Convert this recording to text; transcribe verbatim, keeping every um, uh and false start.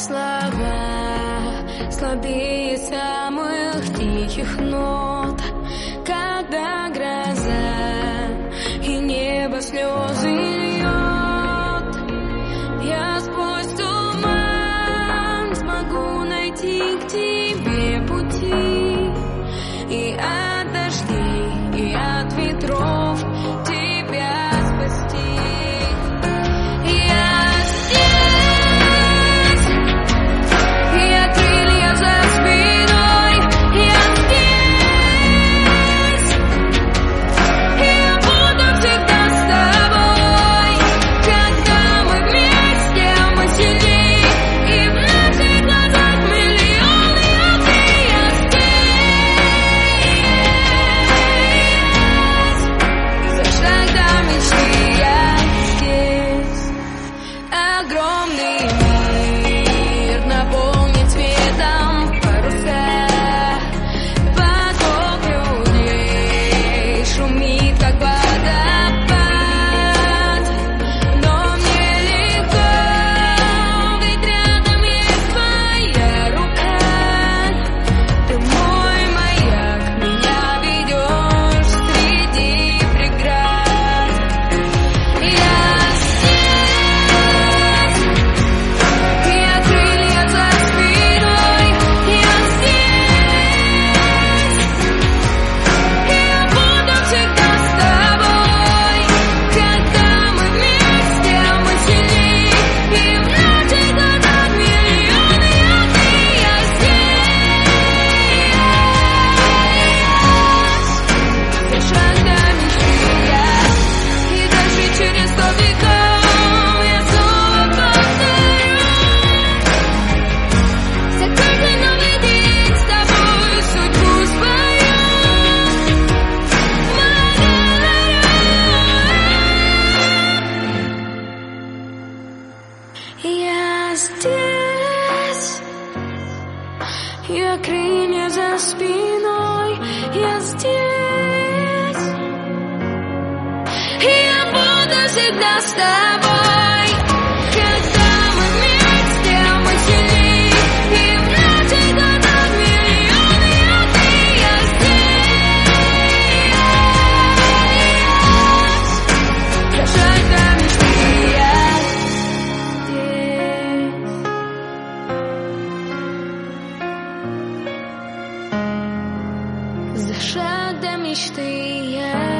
слова, слабее самых тихих нот, когда гроза и небо слезы льет. Я сквозь туман смогу найти к тебе пути, и от дождей, и от ветров тебя спасти. Я здесь, я крылья за спиной, я здесь, я буду всегда с тобой. Когда мы вместе, мы сильней, и в наших глазах миллионы огней. Я здесь, за шаг до мечты. Я здесь, огромный мир наполнит светом паруса, поток людей шумит, как водопад, но мне легко, ведь рядом есть твоя рука. Ты мой маяк, меня ведешь среди преград. Я здесь, я крылья за спиной, я здесь, я буду всегда с тобой. Когда мы вместе, мы сильней, и в наших глазах миллионы огней. Я здесь, за шаг до мечты. И даже через сто веков я снова повторю: за каждый новый день с тобой судьбу свою благодарю. Я здесь, я крылья за спиной, я здесь, я буду всегда с тобой. Когда мы вместе, мы сильней, и в наших глазах миллионы огней. Я здесь, за шаг до мечты. Я здесь, за шаг до мечты. Я